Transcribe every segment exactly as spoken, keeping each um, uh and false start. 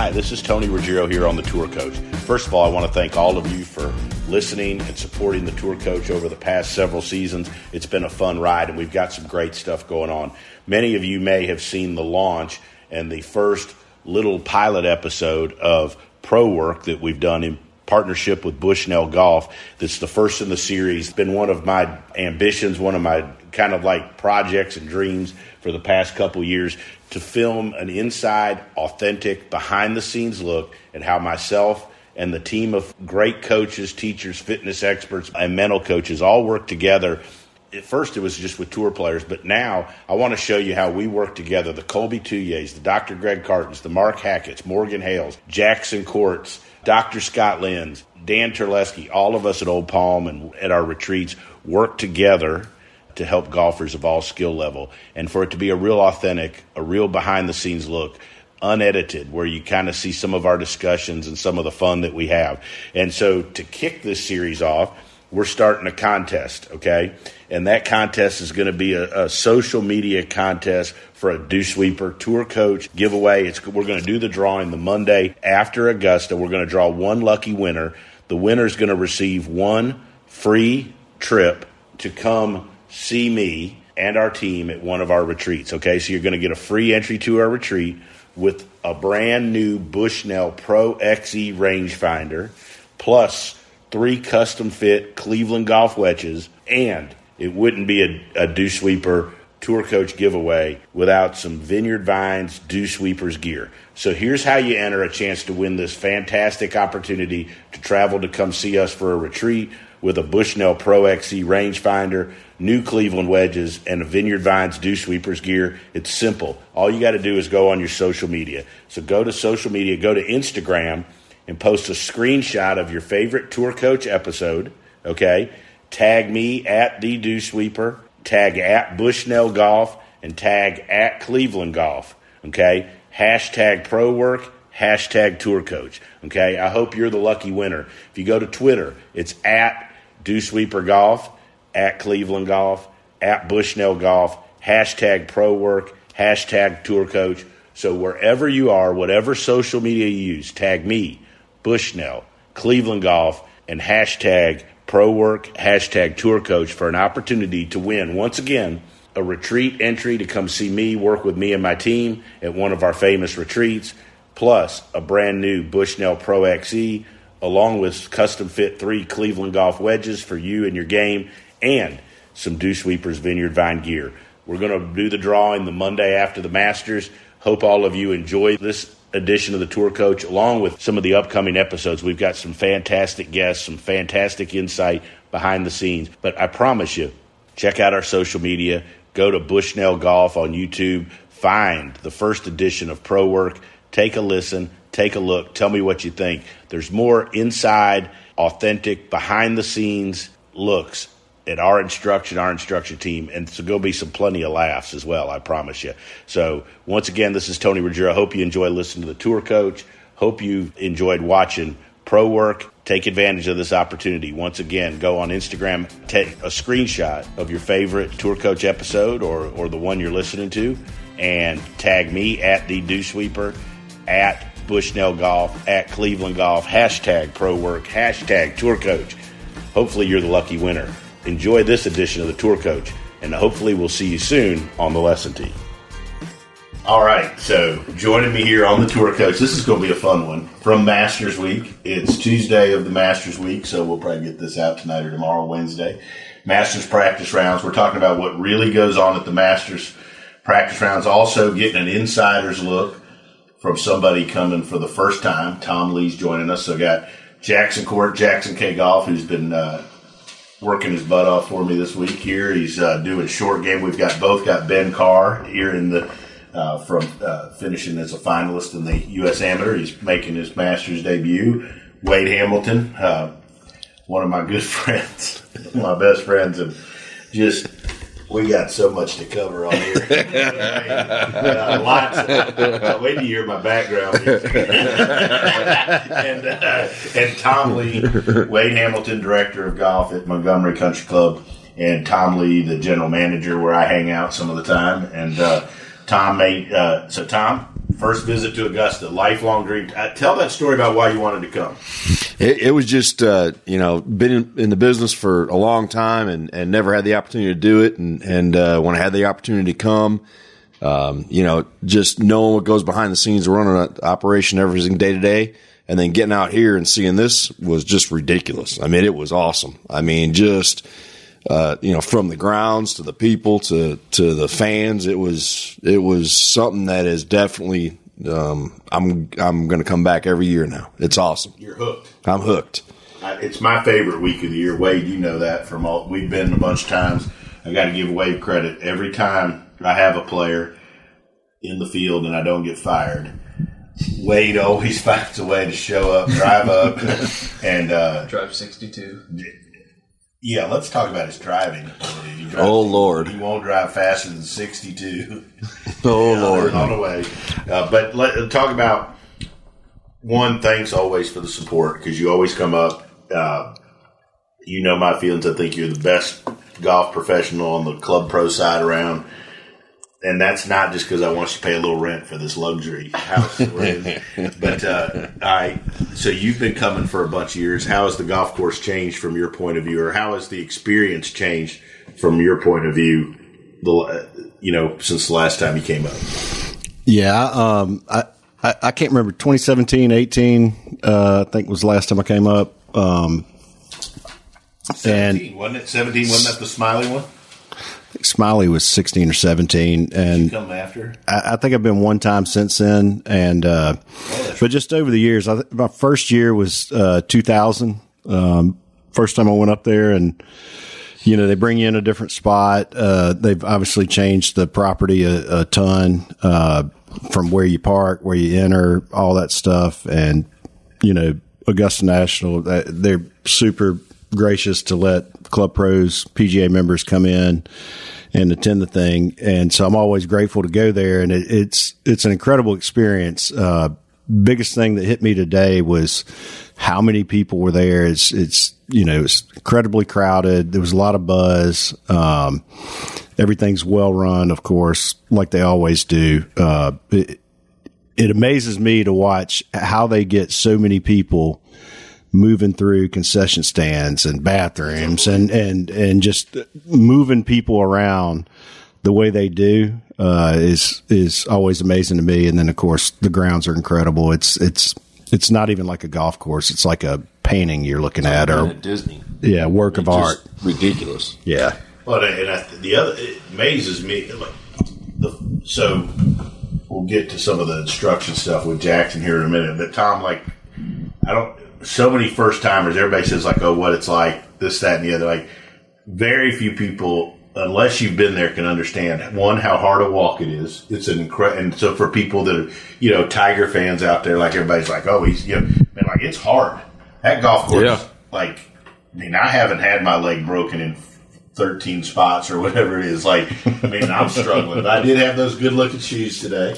Hi, this is Tony Ruggiero here on The Tour Coach. First of all, I want to thank all of you for listening and supporting The Tour Coach over the past several seasons. It's been a fun ride, and we've got some great stuff going on. Many of you may have seen the launch and the first little pilot episode of Pro Work that we've done in partnership with Bushnell Golf. That's the first in the series. It's been one of my ambitions, one of my kind of like projects and dreams for the past couple years, to film an inside, authentic, behind-the-scenes look at how myself and the team of great coaches, teachers, fitness experts, and mental coaches all work together. At first, it was just with tour players, but now I want to show you how we work together. The Colby Tuyes, the Doctor Greg Cartons, the Mark Hackett's, Morgan Hales, Jackson Courts, Doctor Scott Lenz, Dan Terleski, all of us at Old Palm and at our retreats work together to help golfers of all skill level, and for it to be a real authentic, a real behind-the-scenes look, unedited, where you kind of see some of our discussions and some of the fun that we have. And so to kick this series off, we're starting a contest, okay? And that contest is going to be a, a social media contest for a Dew Sweeper Tour Coach giveaway. It's, we're going to do the drawing the Monday after Augusta. We're going to draw one lucky winner. The winner is going to receive one free trip to come see me and our team at one of our retreats, okay? So you're going to get a free entry to our retreat with a brand new Bushnell Pro X E rangefinder, plus three custom fit Cleveland golf wedges, and it wouldn't be a, a Dew Sweeper Tour Coach giveaway without some Vineyard Vines Dew Sweepers gear. So here's how you enter a chance to win this fantastic opportunity to travel to come see us for a retreat with a Bushnell Pro X E rangefinder, new Cleveland wedges, and a Vineyard Vines Dew Sweepers gear. It's simple. All you got to do is go on your social media. So go to social media, go to Instagram, and post a screenshot of your favorite Tour Coach episode, okay? Tag me at the Dew Sweeper, tag at Bushnell Golf, and tag at Cleveland Golf, okay? Hashtag Pro Work, hashtag Tour Coach, okay? I hope you're the lucky winner. If you go to Twitter, it's at Dew Sweeper Golf, at Cleveland Golf, at Bushnell Golf, hashtag Pro Work, hashtag Tour Coach. So wherever you are, whatever social media you use, tag me, Bushnell, Cleveland Golf, and hashtag Pro Work, hashtag Tour Coach for an opportunity to win, once again, a retreat entry to come see me, work with me and my team at one of our famous retreats, plus a brand new Bushnell Pro X E, along with custom fit three Cleveland golf wedges for you and your game, and some Dew Sweepers Vineyard Vine gear. We're going to do the drawing the Monday after the Masters. Hope all of you enjoy this edition of the Tour Coach, along with some of the upcoming episodes. We've got some fantastic guests, some fantastic insight behind the scenes. But I promise you, check out our social media. Go to Bushnell Golf on YouTube. Find the first edition of Pro Work. Take a listen. Take a look. Tell me what you think. There's more inside, authentic, behind-the-scenes looks at our instruction, our instruction team, and so going to be some plenty of laughs as well, I promise you. So once again, this is Tony Ruggiero. Hope you enjoy listening to the Tour Coach. Hope you enjoyed watching Pro Work. Take advantage of this opportunity. Once again, go on Instagram, take a screenshot of your favorite Tour Coach episode or, or the one you're listening to, and tag me at the Dew Sweeper, at Bushnell Golf, at Cleveland Golf, hashtag Pro Work, hashtag Tour Coach. Hopefully you're the lucky winner. Enjoy this edition of the Tour Coach, and hopefully we'll see you soon on the lesson tee. All right, so joining me here on the Tour Coach, this is going to be a fun one, from Masters Week. It's Tuesday of the Masters Week, so we'll probably get this out tonight or tomorrow, Wednesday. Masters practice rounds. We're talking about what really goes on at the Masters practice rounds, also getting an insider's look from somebody coming for the first time. Tom Lee's joining us. So got Jackson Court, Jackson K Golf, who's been uh, working his butt off for me this week here. He's uh, doing short game. We've got both got Ben Carr here in the uh, from uh, finishing as a finalist in the U S Amateur. He's making his Masters debut. Wade Hamilton, uh, one of my good friends, my best friends, and just we got so much to cover on here. uh, lots. Of, wait till you hear my background. and uh, and Tom Lee, Wade Hamilton, director of golf at Montgomery Country Club, and Tom Lee, the general manager where I hang out some of the time. And uh, Tom made uh, so Tom, First visit to Augusta, lifelong dream. Uh, tell that story about why you wanted to come. It, it was just, uh, you know, been in, in the business for a long time and, and never had the opportunity to do it. And, and uh, when I had the opportunity to come, um, you know, just knowing what goes behind the scenes, running an operation everything day to day, and then getting out here and seeing this was just ridiculous. I mean, it was awesome. I mean, just, uh, you know, from the grounds to the people to, to the fans, it was, it was something that is definitely, um, I'm, I'm going to come back every year now. It's awesome. You're hooked. I'm hooked. It's my favorite week of the year. Wade, you know that from all, we've been a bunch of times. I got to give Wade credit. Every time I have a player in the field and I don't get fired, Wade always finds a way to show up, drive up, and uh, drive sixty-two. Yeah, let's talk about his driving ability. Drives, oh Lord, he won't drive faster than sixty-two. Oh yeah, Lord, on the way. Uh, but let, talk about one. Thanks always for the support because you always come up. Uh, you know my feelings. I think you're the best golf professional on the club pro side around. And that's not just because I want you to pay a little rent for this luxury house that we're in. But, uh, I, so you've been coming for a bunch of years. How has the golf course changed from your point of view, or how has the experience changed from your point of view, the, you know, since the last time you came up? Yeah. Um, I, I, I can't remember twenty seventeen, eighteen, uh, I think was the last time I came up. Um, seventeen, and wasn't it? seventeen, wasn't that the Smiley one? I think Smiley was sixteen or seventeen, and come after. I, I think I've been one time since then. And uh, oh, but just over the years, I th- my first year was uh, two thousand. Um, first time I went up there, and you know they bring you in a different spot. Uh, they've obviously changed the property a, a ton uh, from where you park, where you enter, all that stuff, and you know Augusta National, they're super gracious to let club pros, P G A members come in and attend the thing. And so I'm always grateful to go there. And it, it's, it's an incredible experience. Uh, biggest thing that hit me today was how many people were there. It's, it's, you know, it's incredibly crowded. There was a lot of buzz. Um, everything's well run, of course, like they always do. Uh, it, it amazes me to watch how they get so many people moving through concession stands and bathrooms and, and, and just moving people around the way they do, uh, is, is always amazing to me. And then of course the grounds are incredible. It's, it's, it's not even like a golf course. It's like a painting you're looking at, or at Disney. Yeah. Work of art. Ridiculous. Yeah. Well, and I, the other, it amazes me. Like the, so we'll get to some of the instruction stuff with Jackson here in a minute, but Tom, like, I don't, so many first timers, everybody says like, oh, what it's like, this, that, and the other. Like, very few people, unless you've been there, can understand, one, how hard a walk it is. It's an incredible, and so for people that are, you know, Tiger fans out there, like everybody's like, oh, he's, you know, man, like it's hard. That golf course, yeah. like, I mean, I haven't had my leg broken in thirteen spots or whatever it is. Like, I mean, I'm struggling. But I did have those good looking shoes today.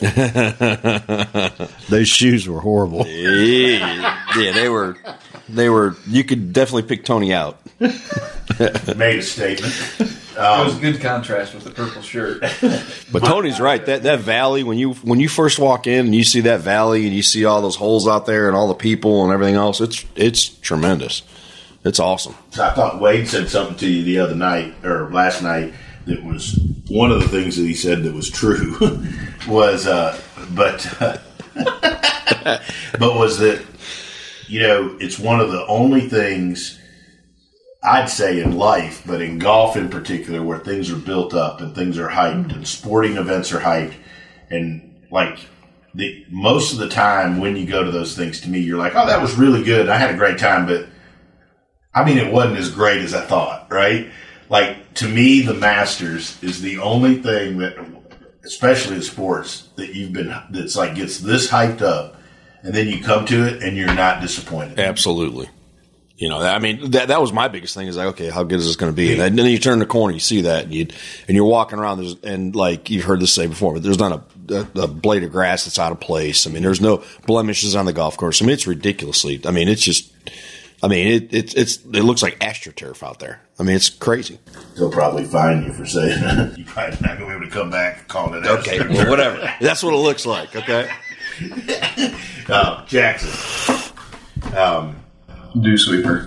Those shoes were horrible. Yeah, yeah, they were, they were, you could definitely pick Tony out. Made a statement. Um, it was a good contrast with the purple shirt. But Tony's right. That that valley, when you when you first walk in and you see that valley and you see all those holes out there and all the people and everything else, it's it's tremendous. It's awesome. So I thought Wade said something to you the other night or last night that was one of the things that he said that was true was, uh, but uh, but was that, you know, it's one of the only things I'd say in life, but in golf in particular, where things are built up and things are hyped and sporting events are hyped, and like the most of the time when you go to those things, to me, you're like, oh, that was really good. I had a great time, but I mean, it wasn't as great as I thought, right? Like, to me, the Masters is the only thing that, especially in sports, that you've been, that's like gets this hyped up, and then you come to it and you're not disappointed. Absolutely. You know, I mean, that that was my biggest thing is like, okay, how good is this going to be? And then you turn the corner, you see that, and, you, and you're walking around, there's, and like you've heard this say before, but there's not a, a, a blade of grass that's out of place. I mean, there's no blemishes on the golf course. I mean, it's ridiculously, I mean, it's just, I mean, it, it, it's, it looks like AstroTurf out there. I mean, it's crazy. They'll probably fine you for saying that. You're probably not going to be able to come back and call it Okay, AstroTurf. well, whatever. That's what it looks like, okay? uh, Jackson. Um, Dew sweeper.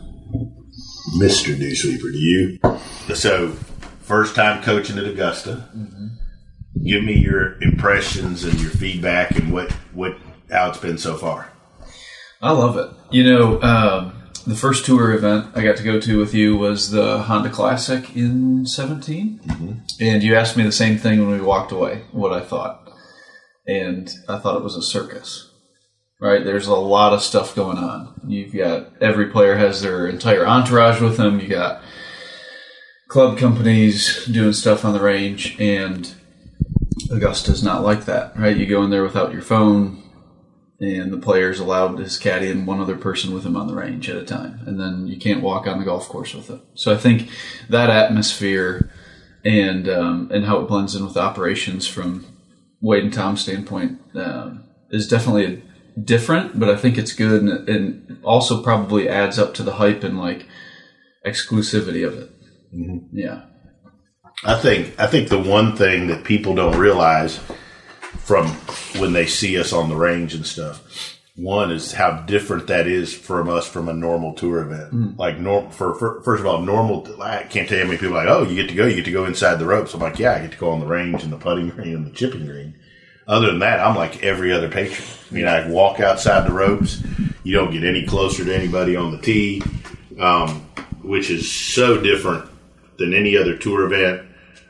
Mister Dew Sweeper, do you? So, first time coaching at Augusta. Mm-hmm. Give me your impressions and your feedback and what, what how it's been so far. I love it. You know, um, the first tour event I got to go to with you was the Honda Classic in seventeen. Mm-hmm. And you asked me the same thing when we walked away, what I thought. And I thought it was a circus, right? There's a lot of stuff going on. You've got, every player has their entire entourage with them. You got club companies doing stuff on the range, and Augusta's not like that, right? You go in there without your phone, and the player's allowed his caddy and one other person with him on the range at a time. And then you can't walk on the golf course with it. So I think that atmosphere and um, and how it blends in with operations from Wade and Tom's standpoint um, is definitely different, but I think it's good, and, and also probably adds up to the hype and like exclusivity of it. Mm-hmm. Yeah. I think I think the one thing that people don't realize from when they see us on the range and stuff, one is how different that is from us from a normal tour event. Mm. Like, norm, for, for first of all, normal, I can't tell you how many people are like, oh, you get to go, you get to go inside the ropes. I'm like, yeah, I get to go on the range and the putting green and the chipping green. Other than that, I'm like every other patron. I mean, I walk outside the ropes. You don't get any closer to anybody on the tee, um, which is so different than any other tour event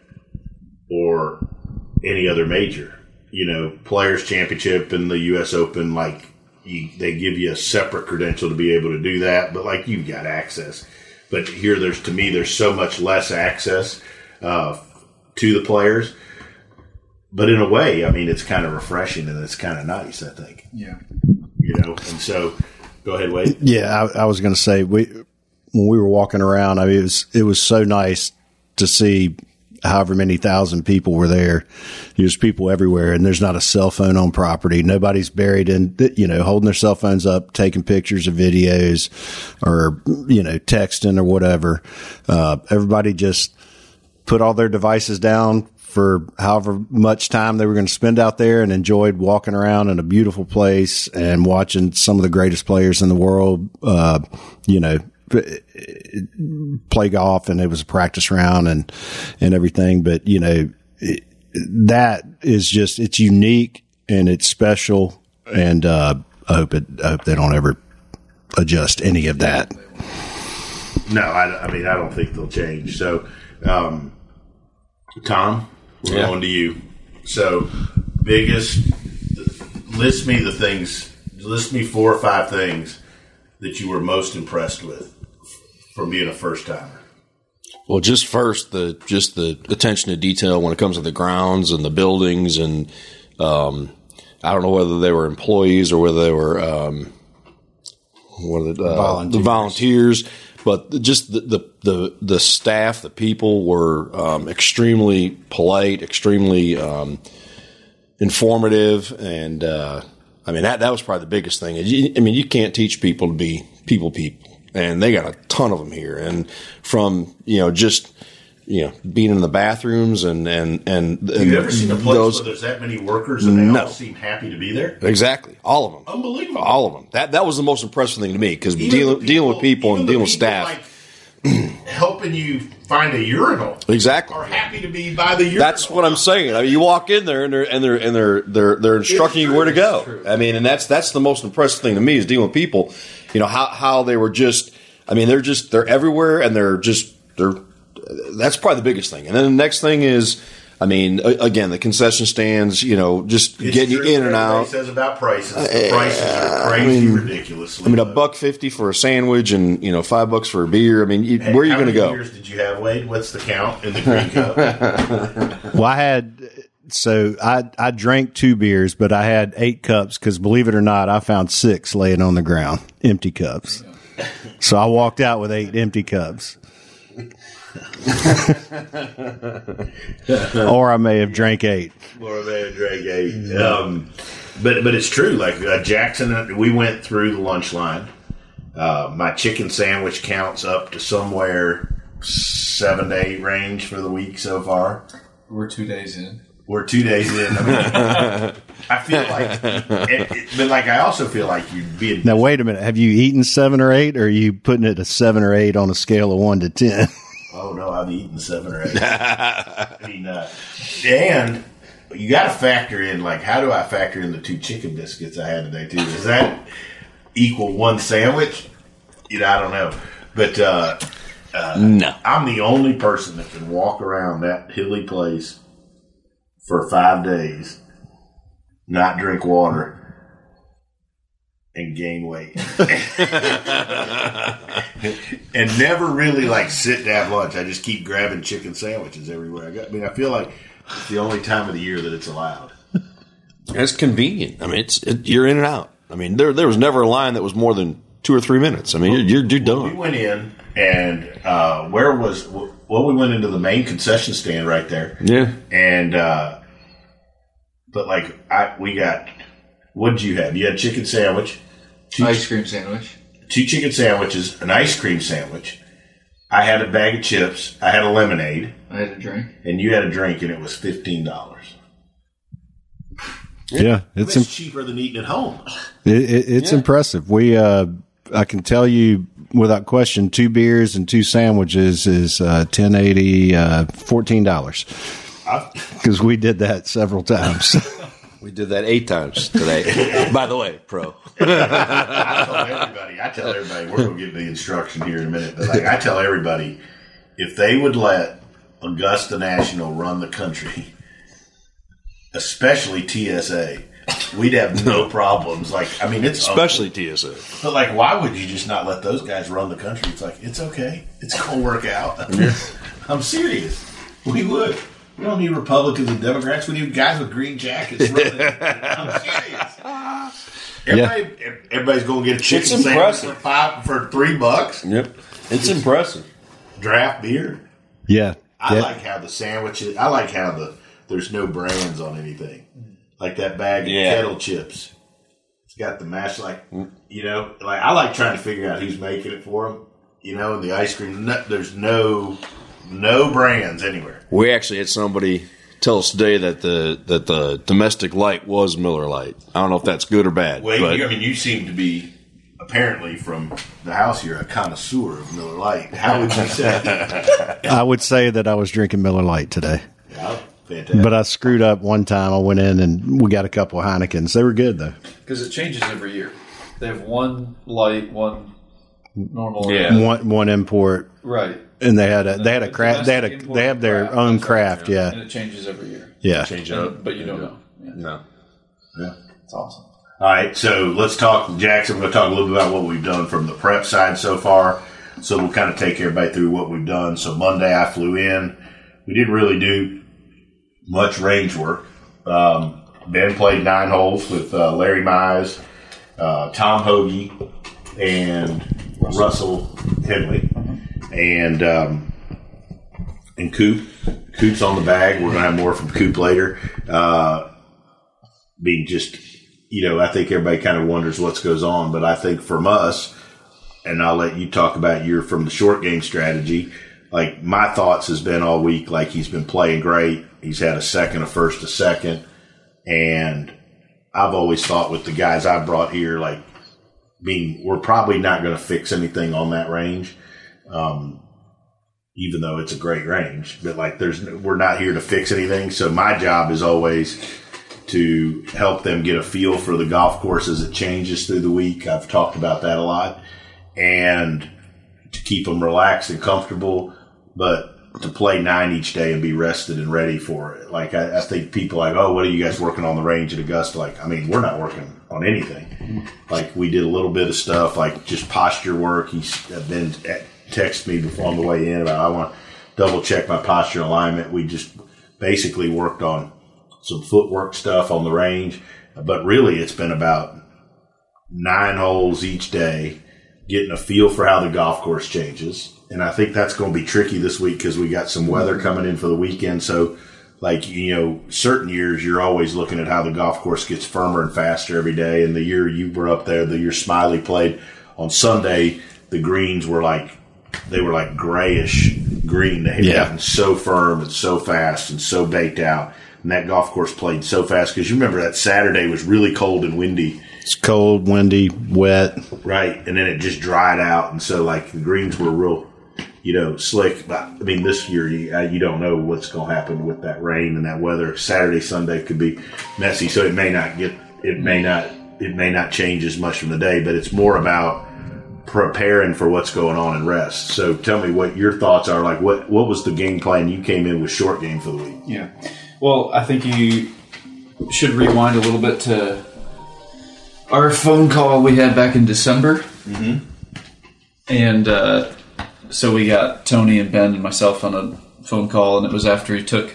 or any other major. You know, Players Championship and the U S Open, like, you, they give you a separate credential to be able to do that, but, like, you've got access. But here, there's to me, there's so much less access uh, to the players. But in a way, I mean, it's kind of refreshing and it's kind of nice, I think. Yeah. You know, and so, go ahead, Wade. Yeah, I, I was going to say, we when we were walking around, I mean, it was, it was so nice to see however many thousand people were there. There's people everywhere, and there's not a cell phone on property. Nobody's buried in, you know, holding their cell phones up, taking pictures of videos or, you know, texting or whatever. Uh, everybody just put all their devices down for however much time they were going to spend out there, and enjoyed walking around in a beautiful place and watching some of the greatest players in the world, uh, you know, play golf. And it was a practice round and, and everything. But, you know, it, that is just, it's unique and it's special. And, uh, I hope it, I hope they don't ever adjust any of that. No, I, I mean, I don't think they'll change. So, um, Tom, we're yeah. going to you. So, biggest, list me the things, list me four or five things that you were most impressed with from being a first timer. Well, just first, the just the attention to detail when it comes to the grounds and the buildings, and um, I don't know whether they were employees or whether they were um, what are the, uh, volunteers. the volunteers, but just the, the the the staff, the people were um, extremely polite, extremely um, informative, and uh, I mean that that was probably the biggest thing. I mean, you can't teach people to be people people. And they got a ton of them here. And from, you know, just, you know, being in the bathrooms and, and, and, and have you ever seen a place those, where there's that many workers and they no. all seem happy to be there? Exactly. All of them. Unbelievable. All of them. That, that was the most impressive thing to me, because dealing, dealing with people and dealing with staff. Like helping you find a urinal. Exactly. Are happy to be by the urinal. That's what I'm saying. I mean, you walk in there and they're, and they're, and they're, they're, they're instructing you where to go. I mean, and that's, that's the most impressive thing to me is dealing with people. You know, how, how they were just, I mean, they're just, they're everywhere, and they're just, they're, that's probably the biggest thing. And then the next thing is, I mean, again, the concession stands, you know, just it's getting you in and out. Says about prices. The prices are crazy, I mean, ridiculously. I mean, a buck fifty for a sandwich and, you know, five bucks for a beer. I mean, you, hey, where are you going to go? How many beers did you have, Wade? What's the count in the green cup? Well, I had, so I, I drank two beers, but I had eight cups because, believe it or not, I found six laying on the ground, empty cups. So I walked out with eight empty cups. Or I may have drank eight. Or I may have drank eight. Um, but but it's true. Like uh, Jackson, we went through the lunch line. Uh, my chicken sandwich counts up to somewhere seven to eight range for the week so far. We're two days in. we're two days in. I mean, I feel like, it, it, but like I also feel like you'd be. Now wait a minute. Have you eaten seven or eight, or are you putting it a seven or eight on a scale of one to ten? Oh no, I've eaten seven or eight. I mean, uh, and you got to factor in like, how do I factor in the two chicken biscuits I had today too? Does that equal one sandwich? You know, I don't know, but uh, uh, No. I'm the only person that can walk around that hilly place for five days, not drink water, and gain weight. And never really like sit to have lunch. I just keep grabbing chicken sandwiches everywhere I go. I mean, I feel like it's the only time of the year that it's allowed. It's convenient. I mean, it's it, you're in and out. I mean, there there was never a line that was more than two or three minutes. I mean, you're you're, you're done. We went in, and uh, where was well, we went into the main concession stand right there. Yeah, and uh, but like I we got what did you have? You had a chicken sandwich, two, Ice cream sandwich. two chicken sandwiches, an ice cream sandwich. I had a bag of chips. I had a lemonade. I had a drink. And you had a drink, and it was fifteen dollars. Yeah, it's It's im- cheaper than eating at home. it, it, it's Yeah. impressive. We, uh, I can tell you without question, two beers and two sandwiches is uh, ten eighty, uh, fourteen dollars. Because we did that several times. we did that eight times today. By the way, pro. I tell everybody. I tell everybody. We're going to give the instruction here in a minute. But like, I tell everybody, if they would let Augusta National run the country, especially T S A, we'd have no problems. Like, I mean, it's Especially T S A. But like, why would you just not let those guys run the country? It's like, it's okay. It's going to work out. I mean, I'm serious. We would. We don't need Republicans and Democrats. We need guys with green jackets running. I'm serious. Everybody, everybody's going to get a chicken It's sandwich impressive. for five for three bucks. Yep, it's impressive. Draft beer. Yeah. I yeah. like how the sandwiches. I like how the there's no brands on anything. Like that bag of Yeah. kettle chips. It's got the mash. Like you know, like I like trying to figure out who's making it for them. You know, and the ice cream. No, there's no no brands anywhere. We actually had somebody tell us today that the that the domestic light was Miller Lite. I don't know if that's good or bad. Well, but you, I mean, you seem to be apparently from the house here a connoisseur of Miller Lite. How would you say? I would say that I was drinking Miller Lite today. Yeah, fantastic. But I screwed up one time. I went in and we got a couple of Heinekens. They were good, though. Because it changes every year. They have one light, one normal. Yeah. One one import, Right. and they had a they had a craft. They had a Domestic they have their import own craft, craft. Yeah, And it changes every year. yeah. change And- up, but you don't know. Yeah. No. yeah. It's awesome. All right, so let's talk, Jackson. We're going to talk a little bit about what we've done from the prep side so far. So we'll kind of take everybody through what we've done. So Monday I flew in. We didn't really do much range work. Um, Ben played nine holes with uh, Larry Mize, uh, Tom Hoagie, and Russell Henley, and um, and Coop. Coop's on the bag. We're going to have more from Coop later. Uh, being just, you know, I think everybody kind of wonders what goes on, but I think from us, and I'll let you talk about your from the short game strategy. Like my thoughts has been all week, like he's been playing great. He's had a second, a first, a second, and I've always thought with the guys I brought here, like being, we're probably not going to fix anything on that range, um, even though it's a great range. But like, there's we're not here to fix anything. So my job is always to help them get a feel for the golf course as it changes through the week. I've talked about that a lot. And to keep them relaxed and comfortable, but to play nine each day and be rested and ready for it. Like, I, I think people are like, oh, what are you guys working on the range at Augusta? Like, I mean, we're not working on anything. Like, we did a little bit of stuff, like just posture work. He's been texted me before on the way in about, I want to double check my posture alignment. We just basically worked on some footwork stuff on the range, but really it's been about nine holes each day, getting a feel for how the golf course changes. And I think that's going to be tricky this week because we got some weather coming in for the weekend. So, like, you know, certain years you're always looking at how the golf course gets firmer and faster every day. And the year you were up there, the year Smiley played on Sunday, the greens were like, they were like grayish green. They had Yeah. gotten so firm and so fast and so baked out. and that golf course played so fast because you remember that Saturday was really cold and windy. It's cold, windy, wet. Right, and then it just dried out, and so like the greens were real, you know, slick. But I mean, this year you, you don't know what's going to happen with that rain and that weather. Saturday, Sunday could be messy, so it may not get, it may not, it may not change as much from the day, but it's more about preparing for what's going on in rest. So tell me what your thoughts are. Like, what what was the game plan? You came in with short game for the week. Yeah, well, I think you should rewind a little bit to our phone call we had back in December. Mm-hmm. And uh, so we got Tony and Ben and myself on a phone call, and it was after he took,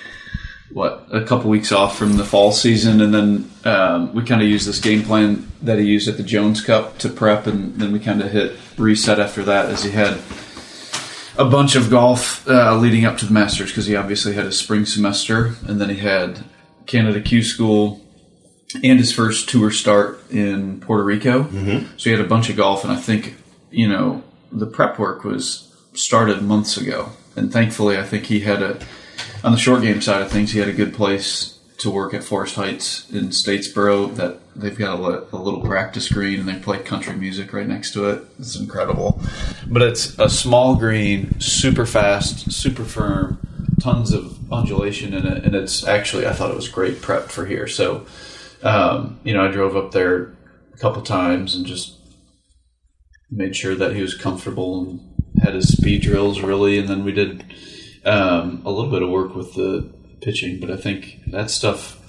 what, a couple weeks off from the fall season, and then um, we kind of used this game plan that he used at the Jones Cup to prep, and then we kind of hit reset after that as he had a bunch of golf uh, leading up to the Masters, because he obviously had his spring semester, and then he had Canada Q School and his first tour start in Puerto Rico. Mm-hmm. So he had a bunch of golf, and I think, you know, the prep work was started months ago. And thankfully, I think he had a, on the short game side of things, he had a good place to work at Forest Heights in Statesboro, that they've got a, a little practice green, and they play country music right next to it. It's incredible. But it's a small green, super fast, super firm, tons of undulation in it, and it's actually, I thought it was great prep for here. So, Um, you know, I drove up there a couple times and just made sure that he was comfortable and had his speed drills really. And then we did um, a little bit of work with the pitching. But I think that stuff,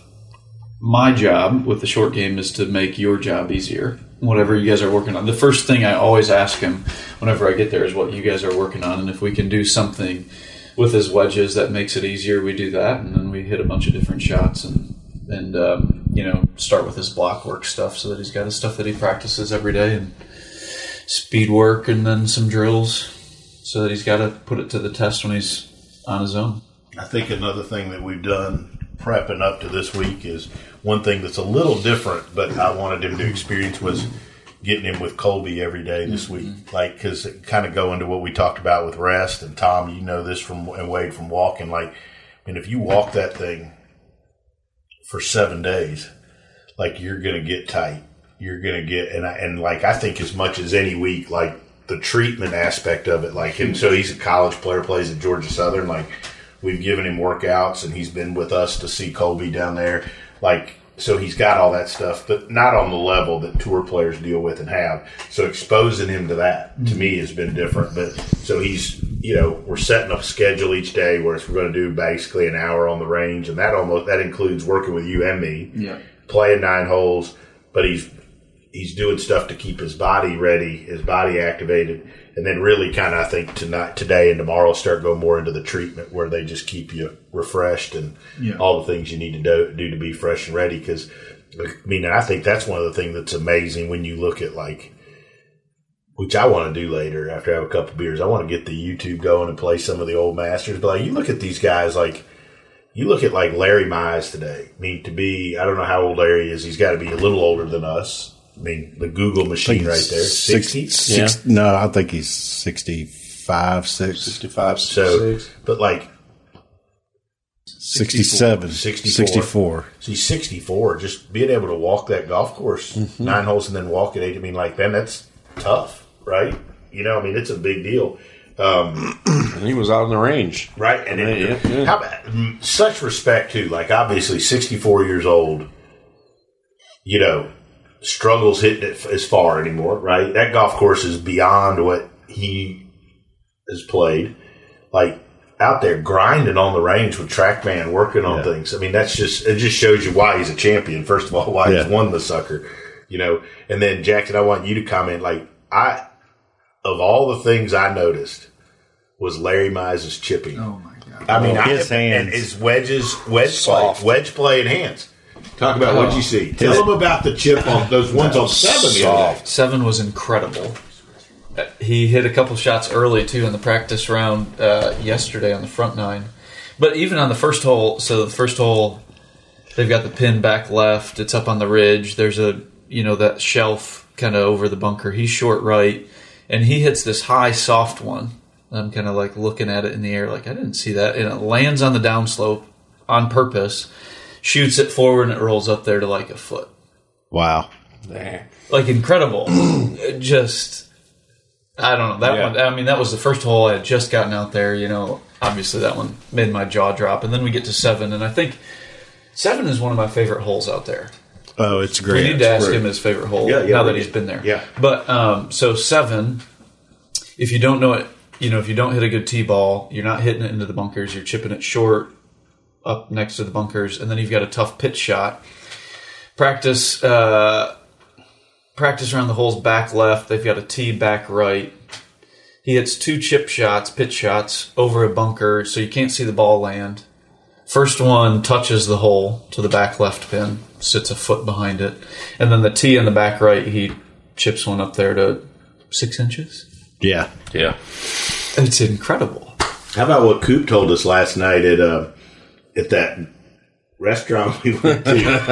my job with the short game is to make your job easier, whatever you guys are working on. The first thing I always ask him whenever I get there is what you guys are working on. And if we can do something with his wedges that makes it easier, we do that. And then we hit a bunch of different shots and, and um, you know, start with his block work stuff so that he's got his stuff that he practices every day, and speed work, and then some drills so that he's got to put it to the test when he's on his own. I think another thing that we've done prepping up to this week is one thing that's a little different, but I wanted him to experience was getting him with Colby every day this mm-hmm. week. Like, because it kind of go into what we talked about with rest, and Tom, you know this from, and Wade from walking. Like, I mean, if you walk that thing for seven days, like, you're going to get tight. You're going to get, and I, and like, I think as much as any week, like the treatment aspect of it, like, and so he's a college player, plays at Georgia Southern. Like, we've given him workouts, and he's been with us to see Colby down there. Like, so he's got all that stuff, but not on the level that tour players deal with and have. So exposing him to that, to me, has been different. But so he's, you know, we're setting up a schedule each day where we're going to do basically an hour on the range, and that almost that includes working with you and me, yeah, playing nine holes. But he's he's doing stuff to keep his body ready, his body activated, and then really kind of, I think, tonight, today and tomorrow start going more into the treatment where they just keep you refreshed and yeah. all the things you need to do, do to be fresh and ready. Because, I mean, I think that's one of the things that's amazing when you look at, like, which I want to do later after I have a couple beers. I want to get the YouTube going and play some of the old masters. But, like, you look at these guys, like, you look at, like, Larry Mize today. I mean, to be, I don't know how old Larry is. He's got to be a little older than us. I mean, the Google machine right there. sixty? Yeah. No, I think he's sixty-five, six. sixty-five, so, six. But like sixty-seven, sixty-four. sixty-four. So he's sixty-four. Just being able to walk that golf course, mm-hmm. nine holes, and then walk at eight. I mean, like, then that's tough, right? You know, I mean, it's a big deal. Um, and he was out on the range. Right. And I mean, it, yeah, yeah. How about, such respect, too. Like, obviously, sixty-four years old, you know, struggles hitting it as far anymore, right? That golf course is beyond what he has played. Like, out there grinding on the range with TrackMan, working on yeah. things. I mean, that's just, it just shows you why he's a champion. First of all, why yeah. he's won the sucker, you know. And then, Jackson, I want you to comment, like, I, of all the things I noticed, was Larry Mize's chipping. Oh, my God. I mean, his I, hands. And his wedges, wedge Soft. play, wedge play and hands. Talk about oh. what you see. Tell them about the chip on those ones on seven the other day. Seven was incredible. He hit a couple shots early, too, in the practice round uh, yesterday on the front nine. But even on the first hole, so the first hole, they've got the pin back left. It's up on the ridge. There's a, you know, that shelf kind of over the bunker. He's short right, and he hits this high, soft one. I'm kind of like looking at it in the air like, I didn't see that. And it lands on the downslope on purpose, shoots it forward, and it rolls up there to like a foot. Wow. Like incredible. Just, I don't know. That Yeah. one, I mean, that was the first hole I had just gotten out there, you know. Obviously, that one made my jaw drop. And then we get to seven, and I think seven is one of my favorite holes out there. Oh, it's great. We need to ask him his favorite hole Yeah, yeah, now we that he's did. been there. Yeah. But, um, so seven, if you don't know it, you know, if you don't hit a good tee ball, you're not hitting it into the bunkers, you're chipping it short up next to the bunkers, and then you've got a tough pitch shot. Practice, uh, practice around the holes back left. They've got a tee back right. He hits two chip shots, pitch shots, over a bunker, so you can't see the ball land. First one touches the hole to the back left pin, sits a foot behind it. And then the tee in the back right, he chips one up there to six inches. Yeah. Yeah. It's incredible. How about what Coop told us last night at uh, at that restaurant we went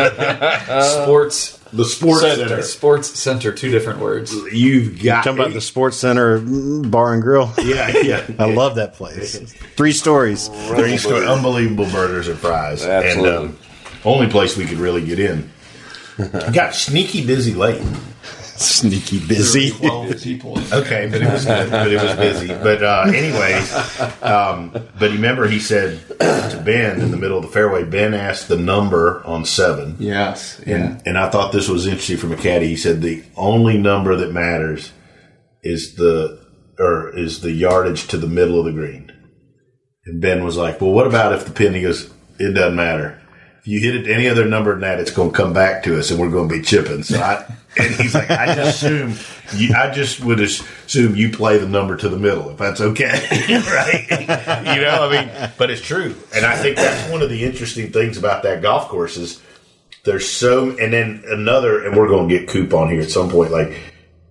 to? Sports The Sports Center. Sports Center, two different words. You've got Talking about the Sports Center mm, Bar and Grill. yeah, yeah. I love that place. Three stories. Three store, unbelievable burgers and fries. Absolutely. And um, only place we could really get in. Got sneaky busy late. Sneaky busy. twelve people. Okay, but it was good. But it was busy. But uh, anyways, um, but remember he said to Ben in the middle of the fairway, Ben asked the number on seven. Yes. And, and I thought this was interesting from a caddy. He said the only number that matters is the or is the yardage to the middle of the green. And Ben was like, well, what about if the pin? He goes, it doesn't matter. If you hit it any other number than that, it's going to come back to us, and we're going to be chipping. So I, and he's like, I just assume, you, I just would assume you play the number to the middle, if that's okay, right? You know, I mean, but it's true, and I think that's one of the interesting things about that golf course is there's so, and then another, and we're going to get Coop on here at some point. Like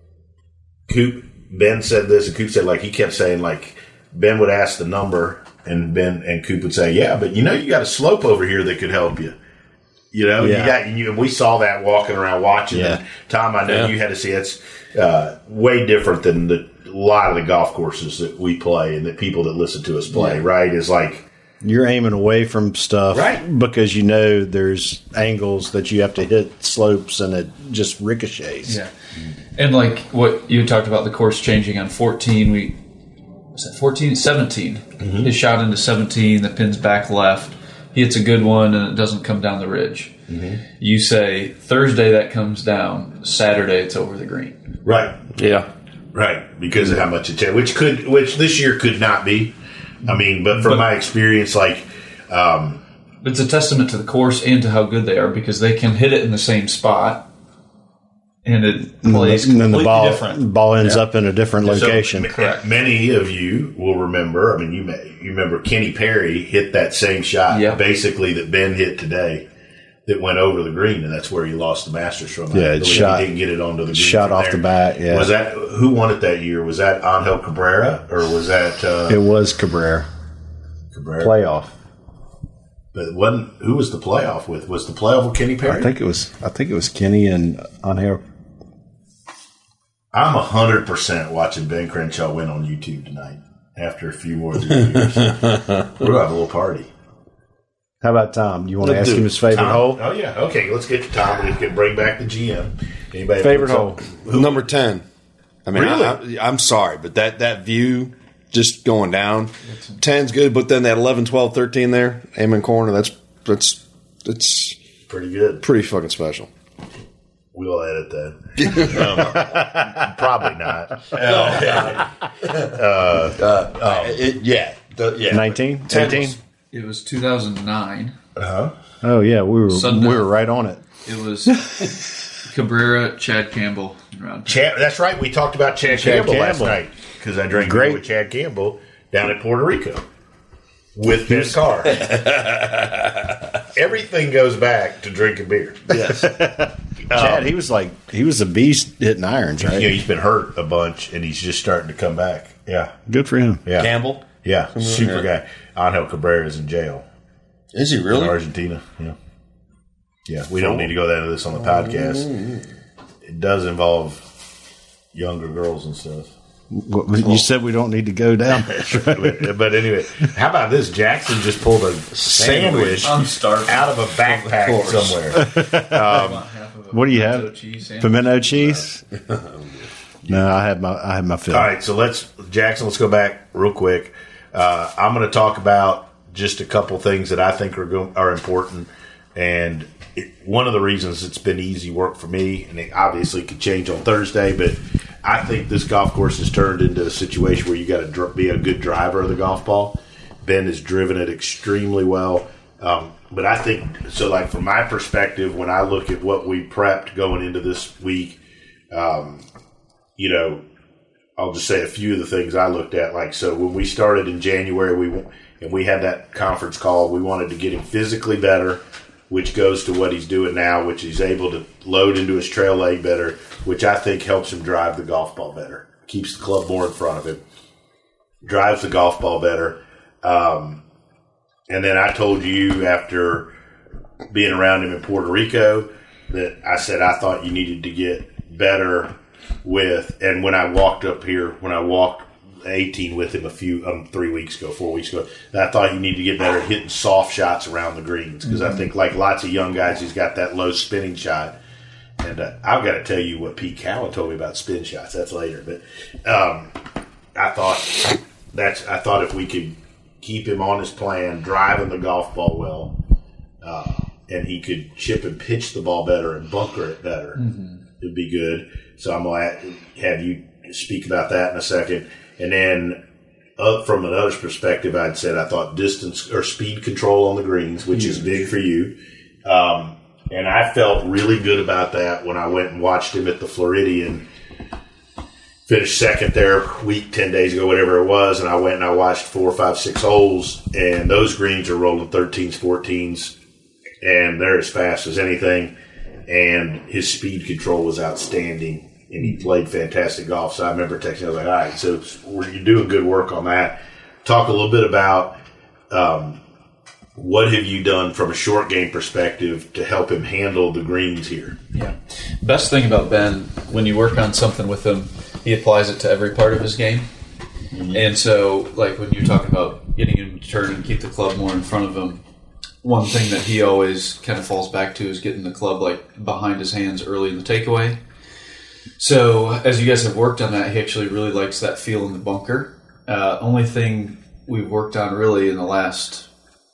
Coop, Ben said this, and Coop said like he kept saying like Ben would ask the number. And Ben and Coop would say, yeah, but you know, you got a slope over here that could help you. You know, Yeah. you got, you, we saw that walking around watching. Yeah. And Tom, I know Yeah. you had to see it's uh, way different than the, a lot of the golf courses that we play and that people that listen to us play, right? Is like, You're aiming away from stuff Right. because you know there's angles that you have to hit slopes and it just ricochets. Yeah. And like what you talked about the course changing on fourteen, we was that fourteen? seventeen. Mm-hmm. His shot into seventeen, the pin's back left. He hits a good one and it doesn't come down the ridge. Mm-hmm. You say Thursday that comes down, Saturday it's over the green. right, Yeah. right, because of how much it's, which could, which this year could not be. I mean, but from But- my experience, like, um, It's a testament to the course and to how good they are because they can hit it in the same spot and it plays And then completely the ball, different. ball ends up in a different location. So, m- many of you will remember. I mean, you may, you remember Kenny Perry hit that same shot, Yeah. basically that Ben hit today, that went over the green, and that's where he lost the Masters from. Yeah, I it believe shot- he didn't get it onto the green. shot from off there. the bat, yeah. Was that who won it that year? Was that Angel Cabrera or was that uh, It was Cabrera Cabrera? playoff. But it wasn't who was the playoff with? Was the playoff with Kenny Perry? I think it was. I think it was Kenny and Angel. I'm a hundred percent watching Ben Crenshaw win on YouTube tonight. After a few more than years, we're gonna have a little party. How about Tom? You want to Let's ask do him it. his favorite Tom? hole? Oh yeah, okay. Let's get to Tom. We can bring back the G M. Anybody Favorite have- hole? Number ten. I mean, Really? I, I, I'm sorry, but that, that view just going down, ten's good, but then that eleven, twelve, thirteen there, Amen Corner, that's that's that's Pretty good. pretty fucking special. We'll edit that. um, probably not. Uh, It, yeah, the, yeah. nineteen? ten eighteen? was- It was two thousand nine. Oh yeah, we were Sunday. we were right on it. It was Cabrera, Chad Campbell. Around. Chad, that's right. We talked about Chad, Chad Campbell, last Campbell. night because I drank Great. beer with Chad Campbell down in Puerto Rico with his car. Everything goes back to drinking beer. Yes. Chad, he was like he was a beast hitting irons, right? You know, he's been hurt a bunch and he's just starting to come back. Yeah, Good for him. yeah. Campbell? Yeah, super guy. Angel Cabrera is in jail. Is he In really? Argentina. Yeah. Yeah, we don't need to go into this on the podcast. It does involve younger girls and stuff. You said we don't need to go down there. But anyway, how about this? Jackson just pulled a sandwich I'm starving. out of a backpack somewhere. Um, What do you have? Cheese Pimento cheese? No, I had my I had my fill. All right, so let's Jackson. Let's go back real quick. Uh, I'm going to talk about just a couple things that I think are go- are important, and it, one of the reasons it's been easy work for me, and it obviously could change on Thursday, but I think this golf course has turned into a situation where you got to dr- be a good driver of the golf ball. Ben has driven it extremely well. Um, but I think, so like from my perspective, when I look at what we prepped going into this week, um, you know, I'll just say a few of the things I looked at. Like, so when we started in January, we and we had that conference call, we wanted to get him physically better, which goes to what he's doing now, which he's able to load into his trail leg better, which I think helps him drive the golf ball better, keeps the club more in front of him, drives the golf ball better. Um, and then I told you after being around him in Puerto Rico that I said I thought you needed to get better with, and when I walked up here, when I walked eighteen with him a few, um, three weeks ago, four weeks ago, I thought you need to get better at hitting soft shots around the greens, because mm-hmm. I think like lots of young guys, he's got that low spinning shot. And uh, I've got to tell you what Pete Cowan told me about spin shots. That's later, but um, I thought that's I thought if we could keep him on his plan, driving the golf ball well, uh, and he could chip and pitch the ball better and bunker it better, mm-hmm. it'd be good. So I'm going to have you speak about that in a second. And then uh, from another perspective, I'd said I thought distance or speed control on the greens, which mm-hmm. is big for you. Um, and I felt really good about that when I went and watched him at the Floridian. Finished second there a week, ten days ago, whatever it was, and I went and I watched four, five, six holes, and those greens are rolling thirteens, fourteens, and they're as fast as anything, and his speed control was outstanding, and he played fantastic golf. So I remember texting, I was like, all right, so you're doing good work on that. Talk a little bit about um, what have you done from a short game perspective to help him handle the greens here? Yeah. Best thing about Ben, when you work on something with him, he applies it to every part of his game. Mm-hmm. And so, like when you're talking about getting him to turn and keep the club more in front of him, one thing that he always kind of falls back to is getting the club like behind his hands early in the takeaway. So as you guys have worked on that, he actually really likes that feel in the bunker. Uh, only thing we've worked on really in the last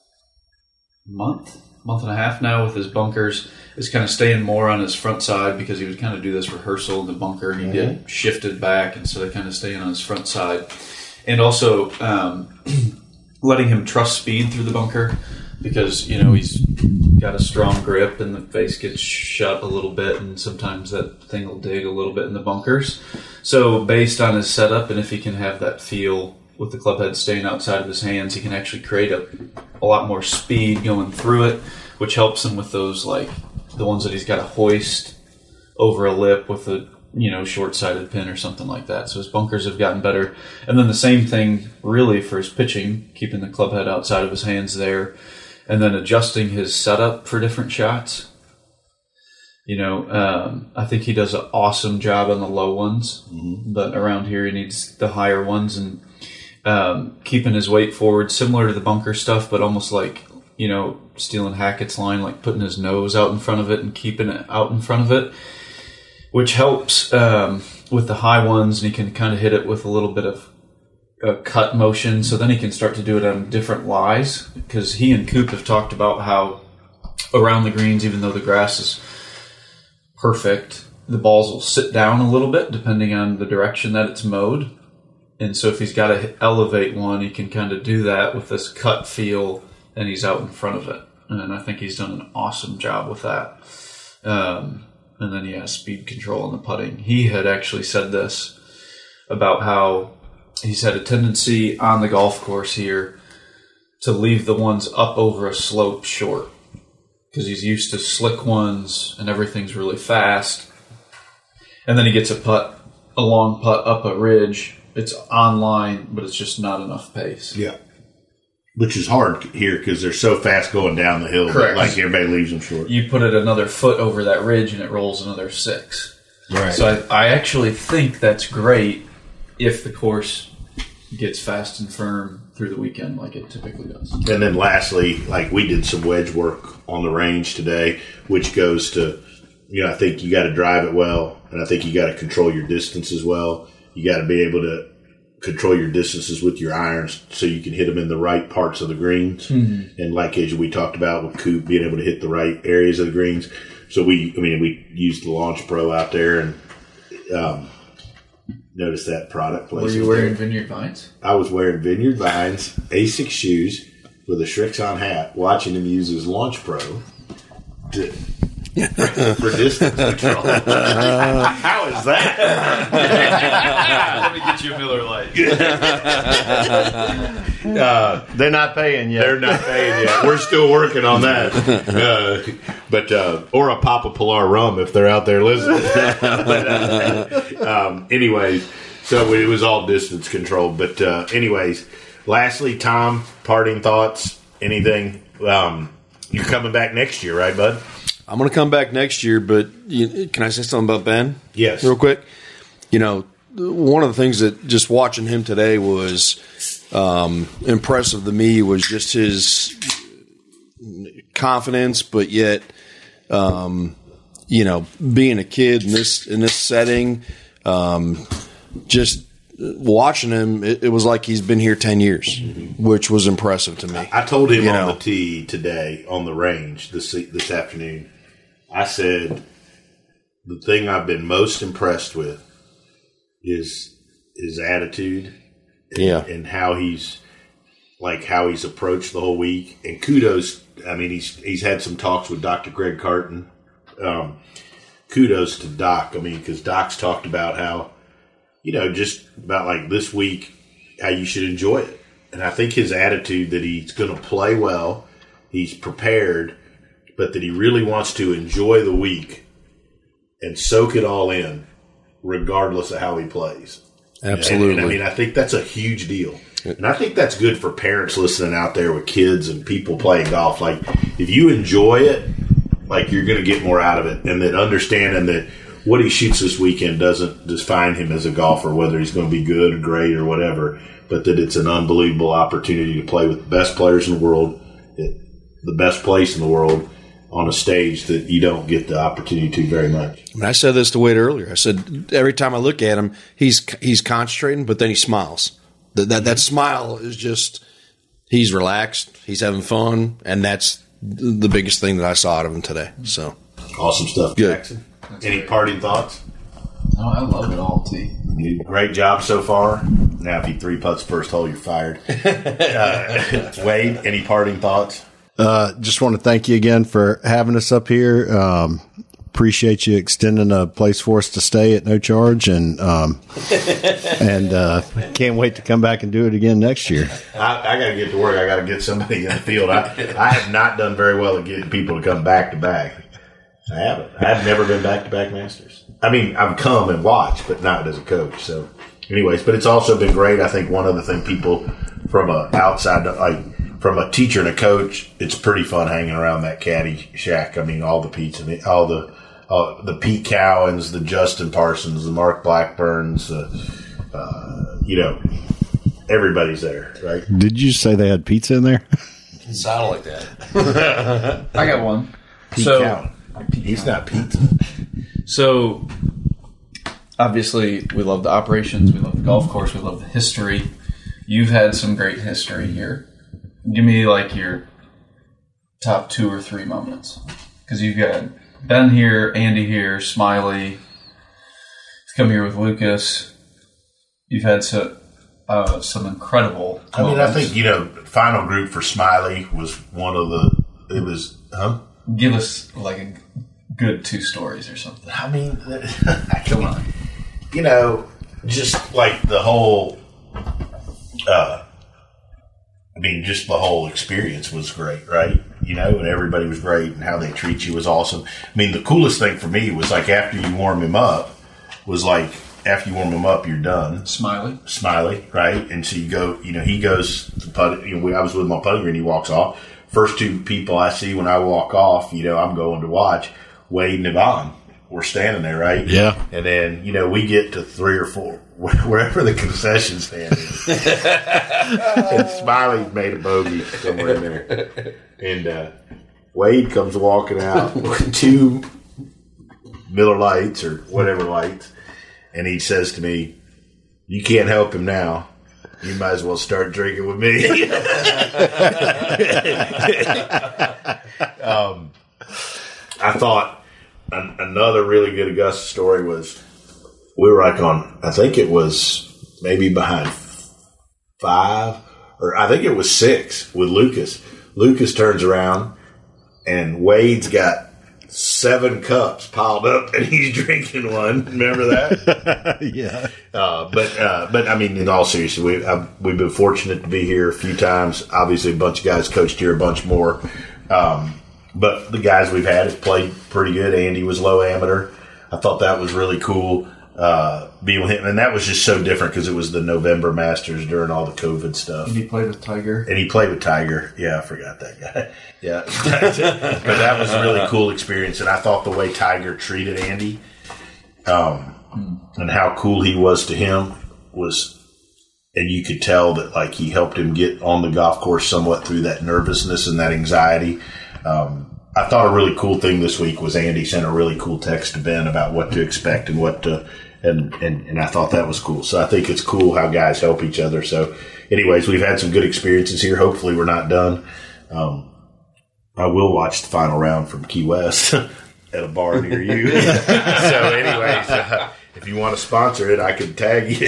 month, month and a half now with his bunkers is kind of staying more on his front side, because he would kind of do this rehearsal in the bunker and he'd mm-hmm. get shifted back instead of kind of staying on his front side. And also um, letting him trust speed through the bunker, because, you know, he's got a strong grip and the face gets shut a little bit, and sometimes that thing will dig a little bit in the bunkers. So based on his setup, and if he can have that feel with the club head staying outside of his hands, he can actually create a, a lot more speed going through it, which helps him with those, like the ones that he's got to hoist over a lip with a, you know, short-sided pin or something like that. So his bunkers have gotten better. And then the same thing really for his pitching, keeping the club head outside of his hands there, and then adjusting his setup for different shots. You know, um, I think he does an awesome job on the low ones, mm-hmm. but around here he needs the higher ones, and um, keeping his weight forward, similar to the bunker stuff, but almost like, you know, stealing Hackett's line, like putting his nose out in front of it and keeping it out in front of it, which helps um, with the high ones, and he can kind of hit it with a little bit of a cut motion, so then he can start to do it on different lies, because he and Coop have talked about how around the greens, even though the grass is perfect, the balls will sit down a little bit depending on the direction that it's mowed. And so if he's got to elevate one, he can kind of do that with this cut feel, and he's out in front of it. And I think he's done an awesome job with that. Um, and then he has speed control in the putting. He had actually said this about how he's had a tendency on the golf course here to leave the ones up over a slope short, because he's used to slick ones and everything's really fast. And then he gets a putt, a long putt up a ridge. It's on line, but it's just not enough pace. Yeah. Which is hard here because they're so fast going down the hill. Correct. Like everybody leaves them short. You put it another foot over that ridge and it rolls another six. Right. So I, I actually think that's great if the course gets fast and firm through the weekend like it typically does. And then lastly, like we did some wedge work on the range today, which goes to, you know, I think you got to drive it well, and I think you got to control your distance as well. You got to be able to control your distances with your irons so you can hit them in the right parts of the greens. Mm-hmm. And like as we talked about with Coop being able to hit the right areas of the greens. So we, I mean, we used the Launch Pro out there and um, noticed that product placement. Were you wearing there. Vineyard Vines? I was wearing Vineyard Vines, Asics shoes with a Shrixon hat, watching him use his Launch Pro to, for distance control. How is that? Let me get you a Miller Lite. uh, they're not paying yet. They're not paying yet. We're still working on that. Uh, but uh, or a Papa Pilar rum if they're out there listening. but, uh, um, anyways, so it was all distance controlled. But uh, anyways, lastly, Tom, parting thoughts? Anything? Um, you're coming back next year, right, bud? I'm going to come back next year, but you, can I say something about Ben? Yes. Real quick. You know, one of the things that just watching him today was um, impressive to me was just his confidence, but yet, um, you know, being a kid in this in this setting, um, just watching him, it, it was like he's been here ten years, which was impressive to me. I told him you on know, the tee today on the range this this afternoon, I said, the thing I've been most impressed with is his attitude and, yeah. and how he's like how he's approached the whole week. And kudos, I mean, he's he's had some talks with Doctor Greg Carton. Um, kudos to Doc. I mean, because Doc's talked about how, you know, just about like this week, how you should enjoy it. And I think his attitude that he's going to play well, he's prepared, but that he really wants to enjoy the week and soak it all in, regardless of how he plays. Absolutely. And, and I mean, I think that's a huge deal. And I think that's good for parents listening out there with kids and people playing golf. Like, if you enjoy it, like, you're going to get more out of it. And then understanding that what he shoots this weekend doesn't define him as a golfer, whether he's going to be good or great or whatever, but that it's an unbelievable opportunity to play with the best players in the world, at the best place in the world, on a stage that you don't get the opportunity to very much. I mean, I said this to Wade earlier. I said every time I look at him, he's he's concentrating, but then he smiles. That that, that smile is just he's relaxed, he's having fun, and that's the biggest thing that I saw out of him today. So awesome stuff, good. Jackson. Any parting thoughts? Oh, I love it all, T. Great job so far. Now, if he three putts first hole, you're fired. uh, Wade, any parting thoughts? Uh, just want to thank you again for having us up here. Um, appreciate you extending a place for us to stay at no charge, and um, and uh, can't wait to come back and do it again next year. I, I got to get to work. I got to get somebody in the field. I, I have not done very well at getting people to come back to back. I haven't. I've never been back to back Masters. I mean, I've come and watched, but not as a coach. So, anyways, but it's also been great. I think one other thing, people from a outside, like from a teacher and a coach, it's pretty fun hanging around that caddy shack. I mean, all the Pete's, all the uh, the Pete Cowens, the Justin Parsons, the Mark Blackburns, uh, uh, you know, everybody's there, right? Did you say they had pizza in there? It sounded like that. I got one. Pete so, Cowan. He's not pizza. So, obviously, we love the operations, we love the golf course, we love the history. You've had some great history here. Give me, like, your top two or three moments. Because you've got Ben here, Andy here, Smiley. You've come here with Lucas. You've had so, uh, some incredible I mean, moments. I think, you know, final group for Smiley was one of the, it was, huh? Give us, like, a good two stories or something. I mean, come on. You know, just like the whole, uh, I mean, just the whole experience was great, right? You know, and everybody was great, and how they treat you was awesome. I mean, the coolest thing for me was like after you warm him up, was like after you warm him up, you're done. Smiley. Smiley, right? And so you go, you know, he goes to putt. You know, I was with him on putting green, he walks off. First two people I see when I walk off, you know, I'm going to watch Wade and Yvonne we're standing there, right? Yeah. And then, you know, we get to three or four, wherever the concession stand is. And Smiley made a bogey somewhere in there. And uh, Wade comes walking out with two Miller Lights or whatever lights. And he says to me, "You can't help him now. You might as well start drinking with me." um, I thought an, another really good Augusta story was we were like on, I think it was maybe behind five, or I think it was six with Lucas. Lucas turns around and Wade's got seven cups piled up, and he's drinking one. Remember that? Yeah. Uh, but uh, but I mean, in all seriousness, we I've, we've been fortunate to be here a few times. Obviously, a bunch of guys coached here, a bunch more. Um, but the guys we've had have played pretty good. Andy was low amateur. I thought that was really cool. Uh, being with him, and that was just so different because it was the November Masters during all the COVID stuff. And he played with Tiger. And he played with Tiger. Yeah, I forgot that guy. Yeah, but that was a really cool experience, and I thought the way Tiger treated Andy, um, mm. and how cool he was to him was, and you could tell that like he helped him get on the golf course somewhat through that nervousness and that anxiety. Um, I thought a really cool thing this week was Andy sent a really cool text to Ben about what to expect and what to. And, and, and I thought that was cool. So I think it's cool how guys help each other. So anyways, we've had some good experiences here. Hopefully we're not done. Um, I will watch the final round from Key West at a bar near you. So anyways, uh, if you want to sponsor it, I could tag you.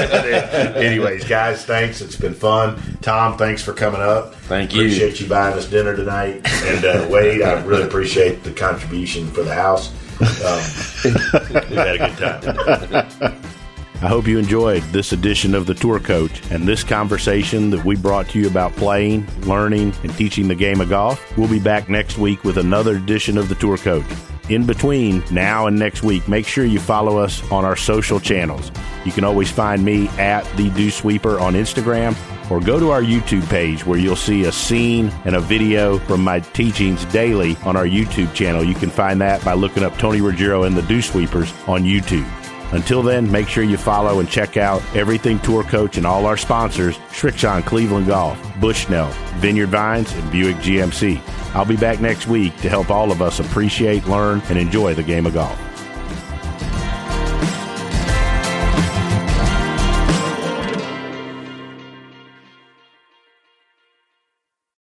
Anyways, guys, thanks. It's been fun. Tom, thanks for coming up. Thank you. Appreciate you buying us dinner tonight. And uh, Wade, I really appreciate the contribution for the house. Um, we've had a good time. I hope you enjoyed this edition of the Tour Coach and this conversation that we brought to you about playing, learning, and teaching the game of golf. We'll be back next week with another edition of the Tour Coach. In between now and next week, make sure you follow us on our social channels. You can always find me at the Dew Sweeper on Instagram, or go to our YouTube page where you'll see a scene and a video from my teachings daily on our YouTube channel. You can find that by looking up Tony Ruggiero and the Dew Sweepers on YouTube. Until then, make sure you follow and check out Everything Tour Coach and all our sponsors, Srixon Cleveland Golf, Bushnell, Vineyard Vines, and Buick G M C. I'll be back next week to help all of us appreciate, learn, and enjoy the game of golf.